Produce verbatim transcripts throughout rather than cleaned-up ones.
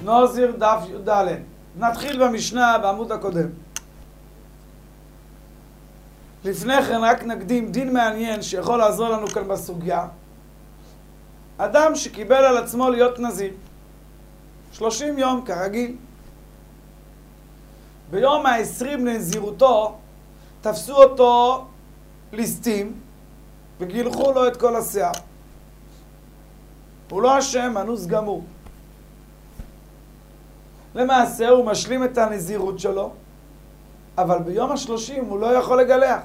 נוזיר דף י"ד. נתחיל במשנה בעמוד הקודם. לפני כן רק נקדים דין מעניין שיכול לעזור לנו כאן בסוגיה. אדם שקיבל על עצמו להיות נזיר שלושים יום כרגיל. ביום העשרים לנזירותו תפסו אותו ליסטים וגילחו לו את כל השיער. הוא לא אשם, אנוס גמור. למעשה הוא משלים את הנזירות שלו, אבל ביום השלושים הוא לא יכול לגלח.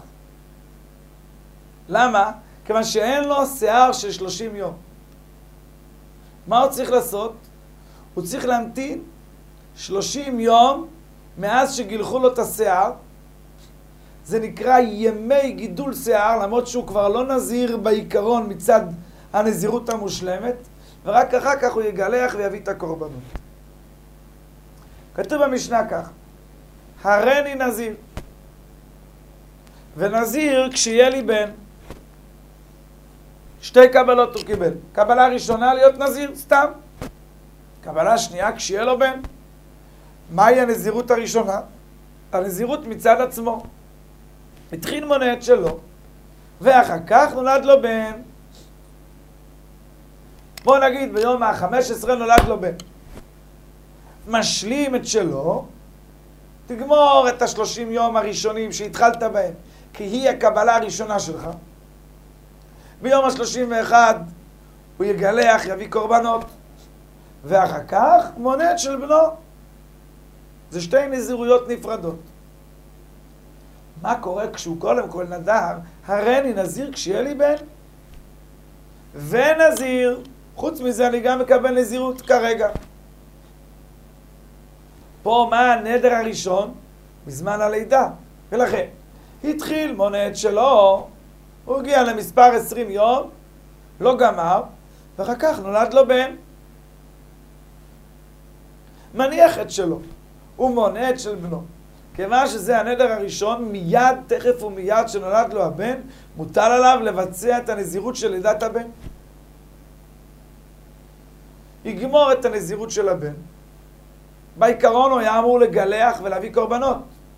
למה? כיוון שאין לו שיער של שלושים יום. מה הוא צריך לעשות? הוא צריך להמתין שלושים יום מאז שגילחו לו את השיער. זה נקרא ימי גידול שיער, למרות שהוא כבר לא נזיר בעיקרון מצד הנזירות המושלמת, ורק אחר כך הוא יגלח ויביא את הקורבנות. כתוב במשנה כך: הריני נזיר. ונזיר כשיהיה לי בן. שתי קבלות הוא קיבל. קבלה ראשונה להיות נזיר, סתם. קבלה שנייה כשיהיה לו בן. מהי הנזירות הראשונה? הנזירות מצד עצמו. התחיל מונעת שלו, ואחר כך נולד לו בן. בוא נגיד ביום ה-חמש עשרה נולד לו בן. משלים את שלו, תגמור את השלושים יום הראשונים שהתחלת בהם, כי היא הקבלה הראשונה שלך. ביום ה-שלושים ואחד הוא יגלח, יביא קורבנות, ואחר כך מונעת של בנו. זה שתי נזירויות נפרדות. מה קורה כשהוא קודם כל נדר? הריני נזיר כשיהיה לי בן ונזיר. חוץ מזה אני גם מקבל נזירות כרגע. פה מה הנדר הראשון? בזמן הלידה. ולכן התחיל מונעת שלו, הוא הגיע למספר עשרים יום, לא גמר, ואחר כך נולד לו בן. מניח את שלו, הוא מונעת של בנו. כיוון שזה הנדר הראשון, מיד, תכף ומיד שנולד לו הבן, מוטל עליו לבצע את הנזירות של לידת הבן. יגמור את הנזירות של הבן. בעיקרון הוא היה אמור לגלח ולהביא קורבנות.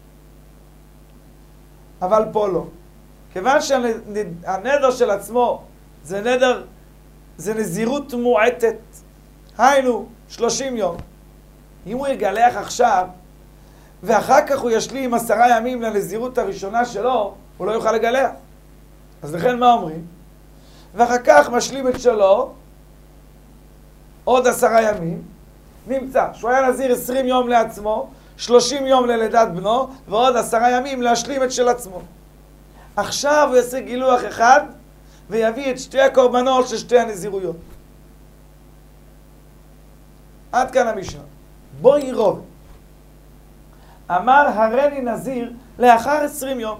אבל פה לא. כיוון שהנדר של עצמו זה נדר, זה נזירות מועטת. היינו, שלושים יום. אם הוא יגלח עכשיו, ואחר כך הוא ישלים עשרה ימים לנזירות הראשונה שלו, הוא לא יוכל לגלח. אז לכן מה אומרים? ואחר כך משלים את שלו, עוד עשרה ימים, נמצא שהוא היה נזיר עשרים יום לעצמו, שלושים יום ללידת בנו, ועוד עשרה ימים להשלים את של עצמו. עכשיו הוא יעשה גילוח אחד, ויביא את שתי הקורבנות של שתי הנזירויות. עד כאן המשנה. בוא ירוב. אמר הריני נזיר לאחר עשרים יום.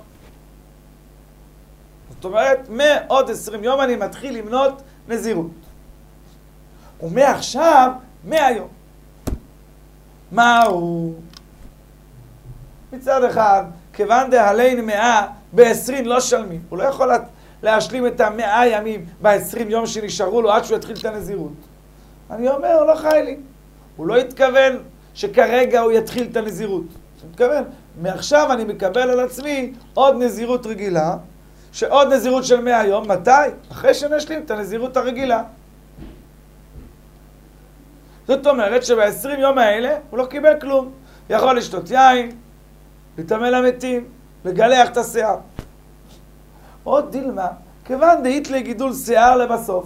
זאת אומרת, מעוד עשרים יום אני מתחיל למנות נזירות. ומעכשיו, מהיום. מהו? מצד אחד, כיוון דהליין מאה, בעשרים לא שלמים. הוא לא יכול להשלים את המאה ימים בעשרים יום שנשארו לו עד שהוא יתחיל את הנזירות. אני אומר, הוא לא חי לי. הוא לא התכוון שכרגע הוא יתחיל את הנזירות. הוא מתכוון, מעכשיו אני מקבל על עצמי עוד נזירות רגילה, שעוד נזירות של מאה יום. מתי? אחרי שנשלים את הנזירות הרגילה. זאת אומרת שב-עשרים יום האלה הוא לא קיבל כלום. יכול לשתות יין, לטמא למתים, לגלח את השיער. עוד דילמה, כיוון דהית לגידול שיער לבסוף.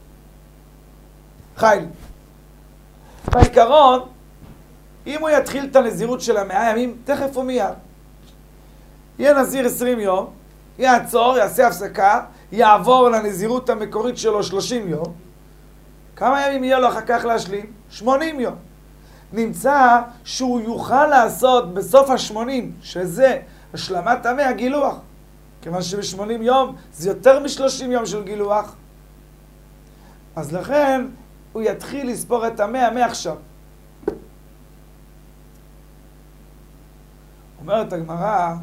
חייל. בעיקרון, אם הוא יתחיל את הנזירות של המאה ימים, תכף ומיד. יהיה נזיר עשרים יום, יעצור, יעשה הפסקה, יעבור לנזירות המקורית שלו שלושים יום. כמה ימים יהיה לו אחר כך להשלים? שמונים יום. נמצא שהוא יוכל לעשות בסוף השמונים, שזה השלמת המאה, גילוח. כיוון שב-שמונים יום זה יותר מ-שלושים יום של גילוח. אז לכן הוא יתחיל לספור את המאה מעכשיו. אומרת הגמרא,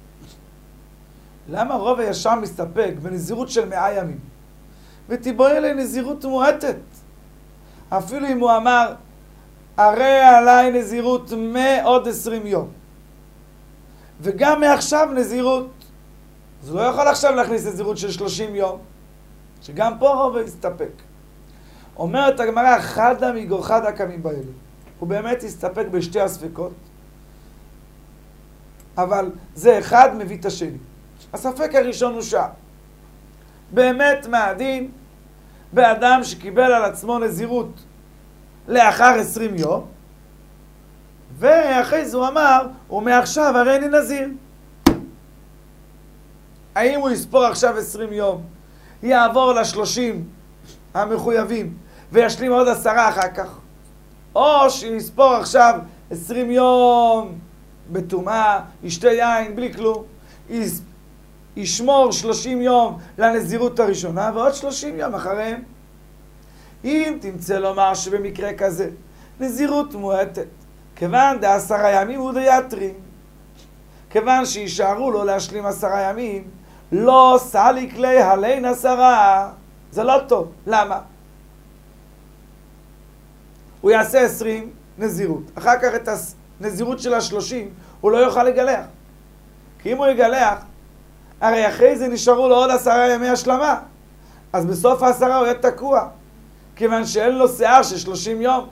למה רוב הישר מסתפק בנזירות של מאה ימים? ותיבואי אלי נזירות מועטת. אפילו אם הוא אמר, הרי עליי נזירות מעוד עשרים יום. וגם מעכשיו נזירות. אז הוא לא יכול עכשיו להכניס נזירות של שלושים יום, שגם פה רוב יסתפק. אומרת הגמרא, חדה מגור חדה קמים באלו. הוא באמת יסתפק בשתי הספקות, אבל זה אחד מביא את השני. הספק הראשון הוא שם. באמת מהדין באדם שקיבל על עצמו נזירות לאחר עשרים יום, ואחרי זה הוא אמר, ומעכשיו הרי אני נזיר. האם הוא יספור עכשיו עשרים יום, יעבור לשלושים המחויבים, וישלים עוד עשרה אחר כך? או שיספור עכשיו עשרים יום בטומאה, ישתה יין, בלי כלום, יש, ישמור שלושים יום לנזירות הראשונה, ועוד שלושים יום אחריהם. אם תמצא לומר שבמקרה כזה, נזירות מועטת, כיוון דעשרה ימים הוא דייתרים, כיוון שישארו לו להשלים עשרה ימים, לא סליק לי הלין עשרה. זה לא טוב. למה? הוא יעשה עשרים נזירות. אחר כך את הנזירות של השלושים הוא לא יוכל לגלח. כי אם הוא יגלח, הרי אחרי זה נשארו לו עוד עשרה ימי השלמה. אז בסוף העשרה הוא יהיה תקוע. כיוון שאין לו שיער של שלושים יום.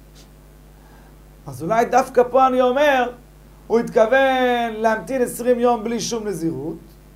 אז אולי דווקא פה אני אומר, הוא התכוון להמתין עשרים יום בלי שום נזירות,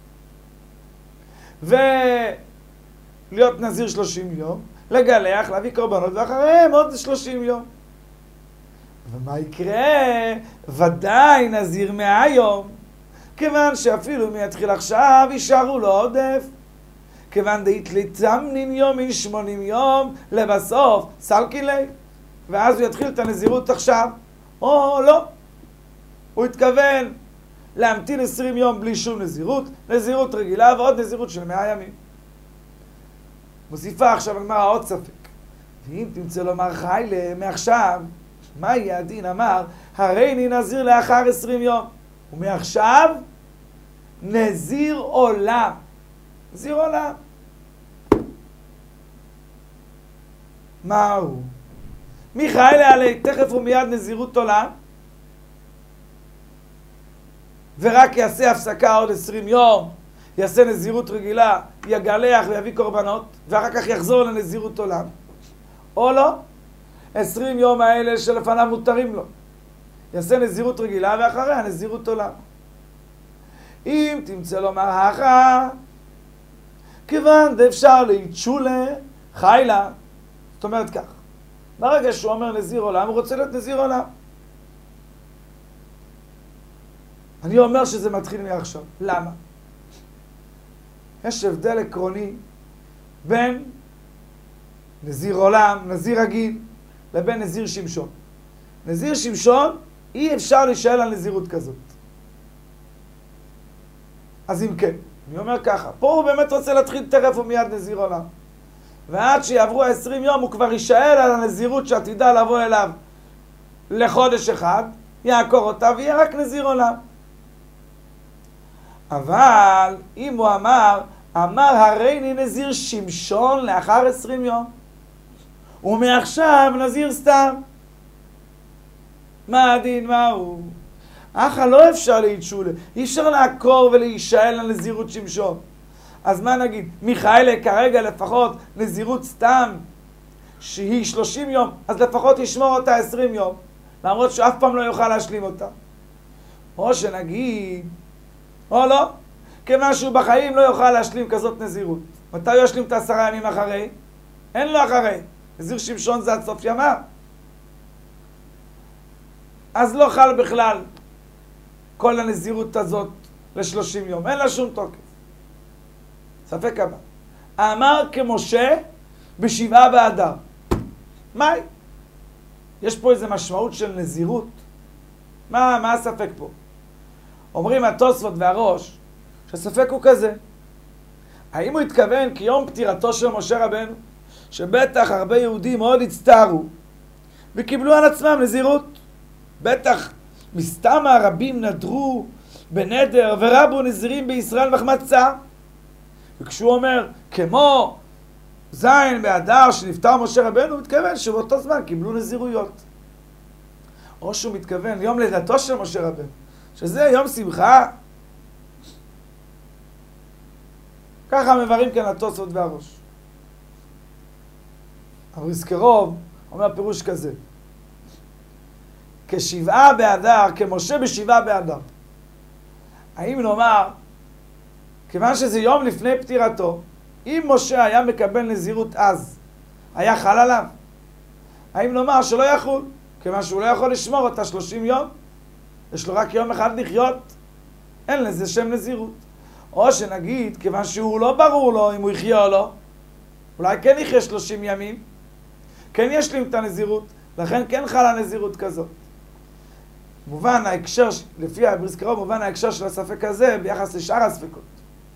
ולהיות נזיר שלושים יום, לגלח, להביא קורבנות, ואחריהם עוד שלושים יום. ומה יקרה? ודאי נזיר מאה יום, כיוון שאפילו אם יתחיל עכשיו, יישארו לו עודף. כיוון דאית לתמנין יומין שמונים יום, לבסוף סלקי לי, ואז הוא יתחיל את הנזירות עכשיו, או לא. הוא התכוון להמתין עשרים יום בלי שום נזירות, נזירות רגילה ועוד נזירות של מאה ימים. מוסיפה עכשיו הגמרא עוד ספק. ואם תמצא לומר חיילה מעכשיו, מה יהיה הדין? אמר, הרי אני נזיר לאחר עשרים יום. ומעכשיו נזיר עולם. נזיר עולם. מה הוא? מי חיילה עלי תכף ומיד נזירות עולם? ורק יעשה הפסקה עוד עשרים יום, יעשה נזירות רגילה, יגלח ויביא קורבנות, ואחר כך יחזור לנזירות עולם. או לא, עשרים יום האלה שלפניו מותרים לו. יעשה נזירות רגילה ואחריה נזירות עולם. אם תמצא לומר האחה, כיוון דאפשר ליצ'ולה חיילה. זאת אומרת כך, ברגע שהוא אומר נזיר עולם, הוא רוצה להיות נזיר עולם. אני אומר שזה מתחיל מעכשיו. למה? יש הבדל עקרוני בין נזיר עולם, נזיר רגיל, לבין נזיר שמשון. נזיר שמשון, אי אפשר להישאל על נזירות כזאת. אז אם כן, אני אומר ככה, פה הוא באמת רוצה להתחיל תכף ומיד נזיר עולם. ועד שיעברו עשרים יום הוא כבר יישאל על הנזירות שעתידה לבוא אליו לחודש אחד, יעקור אותה ויהיה רק נזיר עולם. אבל אם הוא אמר, אמר הרי אני נזיר שמשון לאחר עשרים יום, ומעכשיו נזיר סתם. מה הדין? מה הוא? אחא לא אפשר להיצ'ולה, אי אפשר לעקור ולהישאל על נזירות שמשון. אז מה נגיד? מיכאלה כרגע לפחות נזירות סתם שהיא שלושים יום, אז לפחות ישמור אותה עשרים יום, למרות שאף פעם לא יוכל להשלים אותה. או שנגיד, או לא, כיוון שהוא בחיים לא יוכל להשלים כזאת נזירות. מתי הוא ישלים את העשרה ימים אחרי? אין לו אחרי. נזיר שמשון זה עד סוף ימיו. אז לא חל בכלל כל הנזירות הזאת לשלושים יום. אין לה שום תוקף. ספק הבא. אמר כמשה בשבעה באדר. מהי? יש פה איזו משמעות של נזירות. מה, מה הספק פה? אומרים התוספות והראש שהספק הוא כזה. האם הוא התכוון כי יום פטירתו של משה רבנו, שבטח הרבה יהודים מאוד הצטערו וקיבלו על עצמם נזירות. בטח מסתם הרבים נדרו בנדר ורבו נזירים בישראל מחמת צער. וכשהוא אומר כמו זין באדר שנפטר משה רבנו, הוא מתכוון שבאותו זמן קיבלו נזירויות. או שהוא מתכוון ליום לידתו של משה רבנו, שזה יום שמחה. ככה מברים כאן התוספות והראש. אבל יזכרוב אומר פירוש כזה, כשבעה באדר, כמשה בשבעה באדר. האם נאמר, כיוון שזה יום לפני פטירתו, אם משה היה מקבל נזירות אז, היה חל עליו? האם נאמר שלא יחול, כיוון שהוא לא יכול לשמור אותה שלושים יום, יש לו רק יום אחד לחיות, אין לזה שם נזירות. או שנגיד, כיוון שהוא לא ברור לו אם הוא יחיה או לא, אולי כן יחיה שלושים ימים, כן ישלים את הנזירות, לכן כן חלה נזירות כזאת. מובן ההקשר, לפי הבריסקרוב, מובן ההקשר של הספק הזה ביחס לשאר הספקות.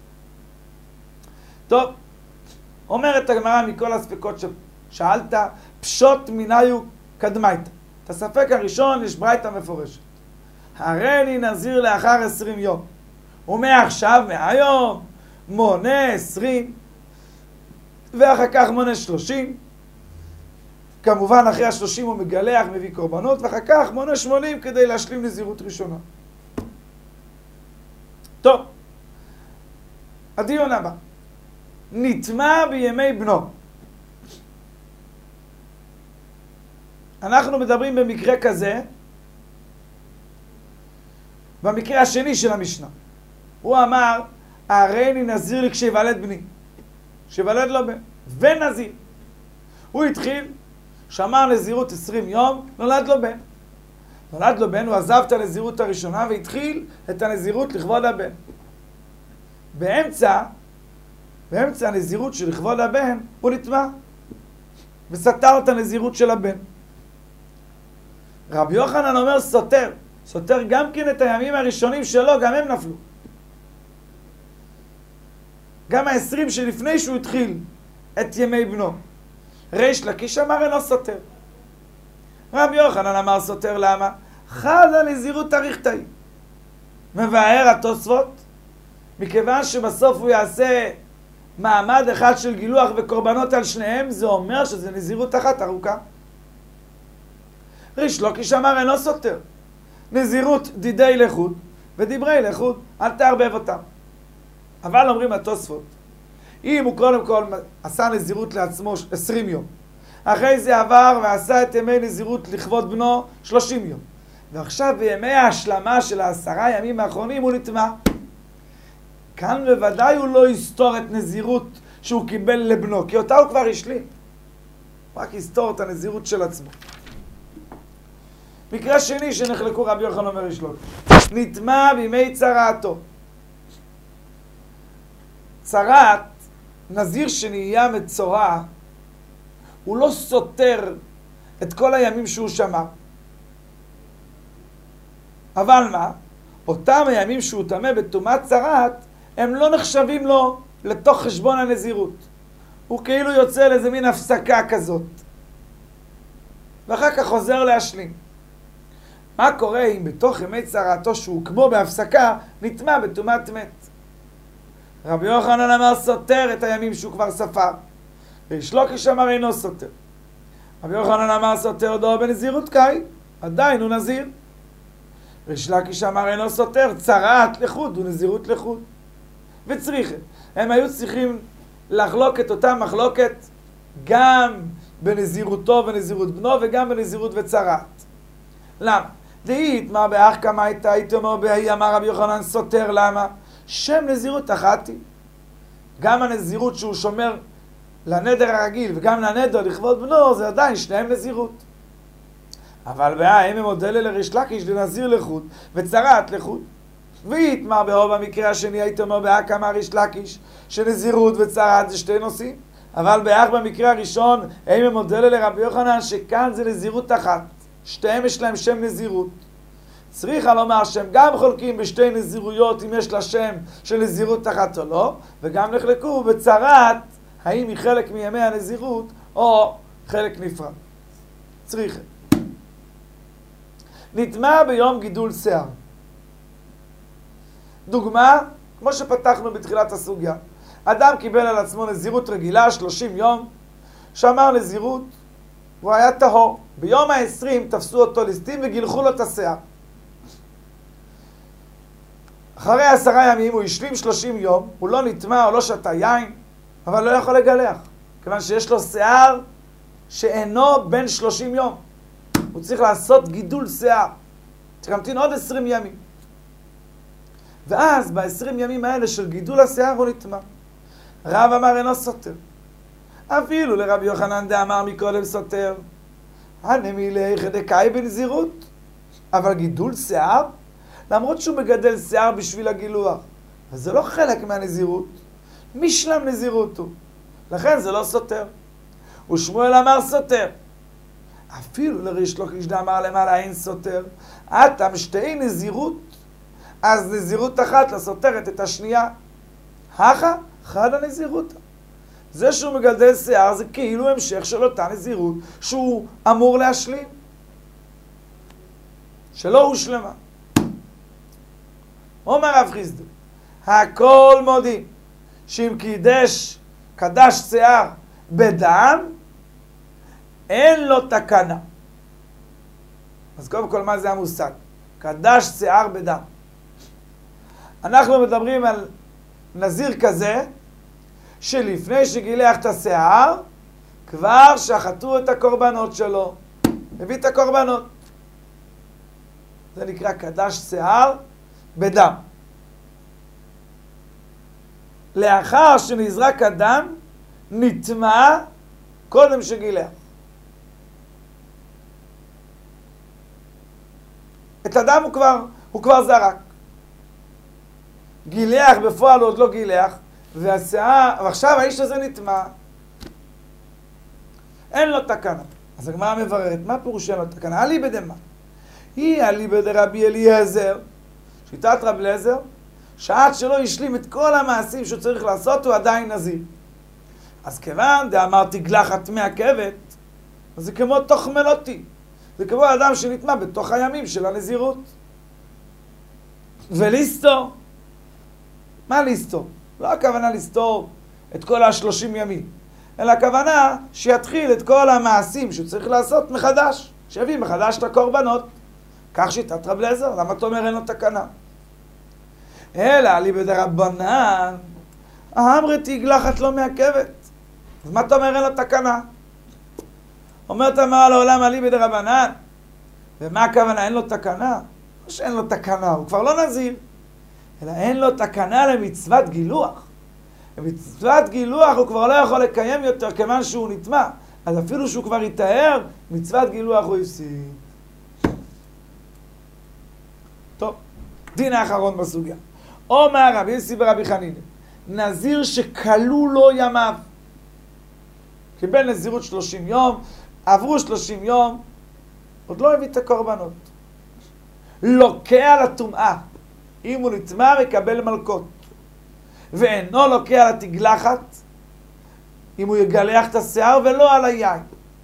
טוב, אומרת הגמרא מכל הספקות ששאלת, פשוט מיניו קדמייתא. את הספק הראשון יש ברייתא מפורשת. הריני נזיר לאחר עשרים יום. ומעכשיו, מהיום, מונה עשרים, ואחר כך מונה שלושים. כמובן, אחרי השלושים הוא מגלח, מביא קורבנות, ואחר כך מונה שמונים כדי להשלים נזירות ראשונה. טוב, הדיון הבא. נטמע בימי בנו. אנחנו מדברים במקרה כזה, במקרה השני של המשנה. הוא אמר, הריני נזיר לי כשיוולד בני. כשיוולד לו בן. ונזיר. הוא התחיל, שמר נזירות עשרים יום, נולד לו בן. נולד לו בן, הוא עזב את הנזירות הראשונה והתחיל את הנזירות לכבוד הבן. באמצע, באמצע הנזירות של לכבוד הבן, הוא נטמע. וסתר את הנזירות של הבן. רבי יוחנן אומר סותר. סותר גם כן את הימים הראשונים שלו, גם הם נפלו. גם העשרים שלפני שהוא התחיל את ימי בנו. ריש לקיש אמר אינו סותר. רבי יוחנן אמר סותר למה? חד הנזירות אריכתאי. מבאר התוספות, מכיוון שבסוף הוא יעשה מעמד אחד של גילוח וקורבנות על שניהם, זה אומר שזה נזירות אחת ארוכה. ריש לקיש אמר אינו סותר. נזירות דידי לחוד ודברי לחוד, אל תערבב אותם. אבל אומרים התוספות, אם הוא קודם כל עשה נזירות לעצמו עשרים יום, אחרי זה עבר ועשה את ימי נזירות לכבוד בנו שלושים יום, ועכשיו בימי ההשלמה של העשרה ימים האחרונים הוא נטמע. כאן בוודאי הוא לא יסתור את נזירות שהוא קיבל לבנו, כי אותה הוא כבר השלים. הוא רק יסתור את הנזירות של עצמו. מקרה שני שנחלקו רבי יוחנן אומר ריש לקיש, נטמע בימי צרעתו. צרעת, נזיר שנהיה מצורע, הוא לא סותר את כל הימים שהוא שמר. אבל מה? אותם הימים שהוא טמא בטומאת צרעת, הם לא נחשבים לו לתוך חשבון הנזירות. הוא כאילו יוצא לאיזה מין הפסקה כזאת. ואחר כך חוזר להשלים. מה קורה אם בתוך ימי צרעתו שהוא כמו בהפסקה, נטמע בטומאת מת? רבי יוחנן אמר סותר את הימים שהוא כבר ספר. ריש לקיש אמר אינו סותר. רבי יוחנן אמר סותר דור בנזירות קאי, עדיין הוא נזיר. ריש לקיש אמר אינו סותר, צרעת לחוד הוא נזירות לחוד. וצריכים. הם היו צריכים לחלוק את אותה מחלוקת גם בנזירותו ונזירות בנו וגם בנזירות וצרעת. למה? דהית מה באח כמה הייתה, הייתי אומר בהי אמר רבי יוחנן סותר, למה? שם נזירות אחת היא. גם הנזירות שהוא שומר לנדר הרגיל וגם לנדר לכבוד בנו, זה עדיין שניהם נזירות. אבל בהאם הם מודל לריש לקיש לנזיר לחוד וצרעת לחוד. ויתמר באו במקרה השני, הייתי אומר באח כמה ריש לקיש שנזירות וצרעת זה שתי נושאים. אבל באח במקרה הראשון, הם הם מודל לרבי יוחנן שכאן זה נזירות אחת. שתיהם יש להם שם נזירות. צריכה לומר שהם גם חולקים בשתי נזירויות אם יש לה שם של נזירות אחת או לא, וגם נחלקו בצרעת האם היא חלק מימי הנזירות או חלק נפרד. צריכה. נטמע ביום גידול שיער. דוגמה, כמו שפתחנו בתחילת הסוגיה. אדם קיבל על עצמו נזירות רגילה שלושים יום, שמר נזירות, והוא היה טהור. ביום העשרים תפסו אותו ליסטים וגילחו לו את השיער. אחרי עשרה ימים הוא השלים שלושים יום, הוא לא נטמע או לא שתה יין, אבל לא יכול לגלח, כיוון שיש לו שיער שאינו בין שלושים יום. הוא צריך לעשות גידול שיער. צריך להמתין עוד עשרים ימים. ואז ב-עשרים ימים האלה של גידול השיער הוא נטמע. רב אמר אינו סותר. אפילו לרבי יוחנן דאמר מקודם סותר. הנמילי דקאי בנזירות. אבל גידול שיער, למרות שהוא מגדל שיער בשביל הגילוח, וזה לא חלק מהנזירות, משלם נזירות הוא. לכן זה לא סותר. ושמואל אמר סותר. אפילו לריש לקיש דאמר למעלה אין סותר. אתם שתי נזירות, אז נזירות אחת לא סותרת את השנייה. הכה חד הנזירות. זה שהוא מגדל שיער זה כאילו המשך של אותה נזירות שהוא אמור להשלים, שלא הושלמה. אומר רב חיסדא, הכל מודים שאם קידש, קדש שיער בדם, אין לו תקנה. אז קודם כל, מה זה המושג? קדש שיער בדם. אנחנו מדברים על נזיר כזה, שלפני שגילח את השיער, כבר שחטו את הקורבנות שלו. הביא את הקורבנות. זה נקרא קדש שיער בדם. לאחר שנזרק הדם, נטמע קודם שגילח. את הדם הוא כבר, הוא כבר זרק. גילח בפועל עוד לא גילח, והשיער, ועכשיו האיש הזה נטמע. אין לו תקנה. אז הגמרא מבררת, מה פירוש אין לו תקנה? אליבא דמה. היא אליבא דרבי אליעזר, שיטת רבי אליעזר, שעד שלא השלים את כל המעשים שהוא צריך לעשות, הוא עדיין נזיר. אז כיוון דאמרתי גלחת מעכבת, אז זה כמו תחמלותי. זה כמו אדם שנטמע בתוך הימים של הנזירות. ולסתור. מה לסתור? לא הכוונה לסתור את כל השלושים ימים, אלא הכוונה שיתחיל את כל המעשים שהוא צריך לעשות מחדש, שיביא מחדש את הקורבנות. כך שיטת רבי אליעזר. למה אתה אומר אין לו תקנה? אלא אליבא דרבנן, אמרי תגלחת לא מעכבת. אז מה אתה אומר אין לו תקנה? אומרת אמר לעולם אליבא דרבנן, ומה הכוונה אין לו תקנה? לא שאין לו תקנה, הוא כבר לא נזיר, אלא אין לו תקנה למצוות גילוח. במצוות גילוח הוא כבר לא יכול לקיים יותר כיוון שהוא נטמע. אז אפילו שהוא כבר יתאר, מצוות גילוח הוא הפסיד. טוב, דין האחרון בסוגיה. אומר רבי יוסי ברבי חנינא, נזיר שכלו לו ימיו. קיבל נזירות שלושים יום, עברו שלושים יום, עוד לא הביא את הקורבנות. לוקה על הטומאה. אם הוא נטמע מקבל מלקות. ואינו לוקה על התגלחת, אם הוא יגלח את השיער ולא על היין.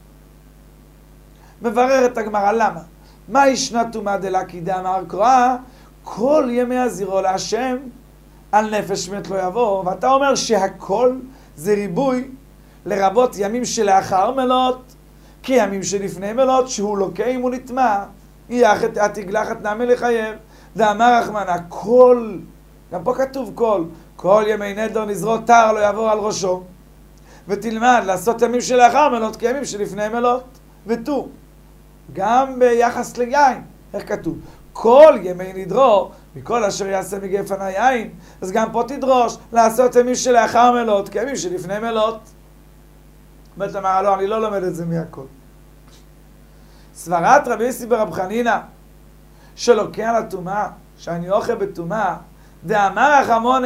מברר את הגמרא, למה? מה ישנה טומאה דלקי דאמר קרא? כל ימי הזירו להשם, על נפש מת לא יבוא. ואתה אומר שהכל זה ריבוי, לרבות ימים שלאחר מלות, כי ימים שלפני מלות, שהוא לוקה אם הוא נטמע, יח את התגלחת נמי לחייב. דאמר רחמנא, כל, גם פה כתוב כל, כל ימי נדר נזרו תר לא יעבור על ראשו, ותלמד לעשות ימים שלאחר מלות כימים שלפני מלות, ותו. גם ביחס ליין, איך כתוב? כל ימי נדרו, מכל אשר יעשה מגפן היין, אז גם פה תדרוש לעשות ימים שלאחר מלות כימים שלפני מלות. אומרת אמרה, לא, אני לא לומד את זה מהכל. סברת רבי יוסי ברבי חנינא, שלוקה על הטומאה, שאני אוכל בטומאה, דאמר רחמונא,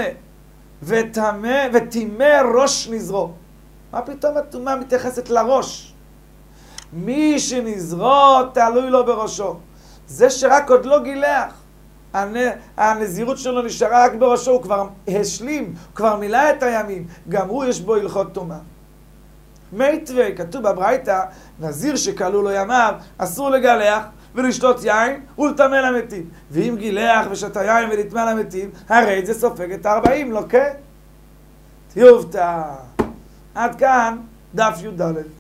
וטימא ראש נזרו. מה פתאום הטומאה מתייחסת לראש? מי שנזרו תלוי לו בראשו. זה שרק עוד לא גילח, הנזירות שלו נשארה רק בראשו, הוא כבר השלים, הוא כבר מילא את הימים, גם הוא יש בו הלכות טומאה. מיתווה, כתוב בברייתא, נזיר שכלו לו ימיו, אסור לגלח ולשתות יין ולטמא למתים. ואם גילח ושתה יין ולטמא למתים, הרי זה סופג את הארבעים, לא כן? טיובתא. עד כאן דף י"ד.